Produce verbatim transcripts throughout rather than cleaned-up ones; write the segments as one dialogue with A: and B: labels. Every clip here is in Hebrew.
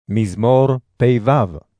A: מזמור פ"ו.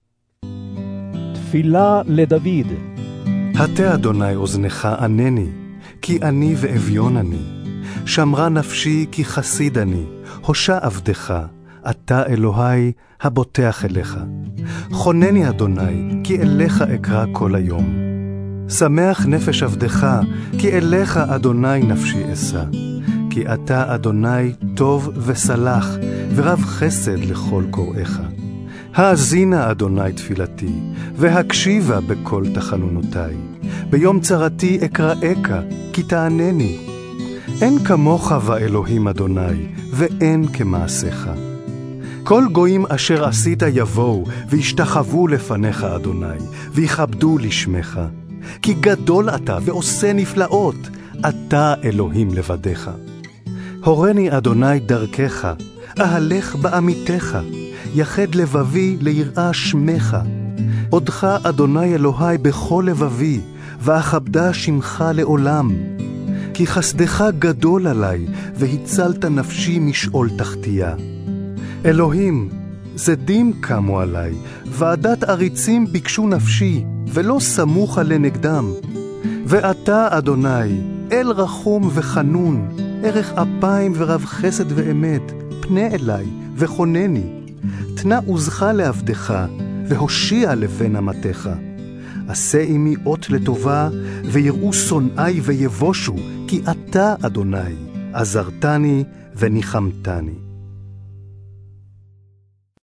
A: תפילה לדוד.
B: הטה אדוני אוזנך ענני, כי אני ואביון אני. שמרה נפשי כי חסיד אני, הושע עבדך, אתה אלוהי הבוטח אליך. חונני אדוני, כי אליך אקרא כל היום. שמח נפש עבדך, כי אליך אדוני נפשי אשא. כי אתה אדוני טוב וסלח, ורב חסד לכל קוראיך. האזינה אדוני תפילתי, והקשיבה בכל תחנונותי. ביום צרתי אקראך, כי תענני. אין כמוך ואלוהים אדוני, ואין כמעשיך. כל גויים אשר עשית יבואו, וישתחוו לפניך אדוני, ויכבדו לשמך. כי גדול אתה ועושה נפלאות, אתה אלוהים לבדיך. הורני אדוני דרכך, אהלך בעמיתך, יחד לבבי ליראה שמך. עודך אדוני אלוהי בכל לבבי, ואכבדה שמך לעולם. כי חסדך גדול עלי, והצלת נפשי משאול תחתיה. אלוהים, זדים קמו עלי, ועדת עריצים ביקשו נפשי, ולא סמוכה לנגדם. ואתה אדוני, אל רחום וחנון, ערך אפיים ורב חסד ואמת, פנה אלי וחונני. תנה עוזך לעבדך, והושיע לבן אמתך. עשה עמי אות לטובה, ויראו שונאי ויבושו, כי אתה אדוני, עזרתני וניחמתני.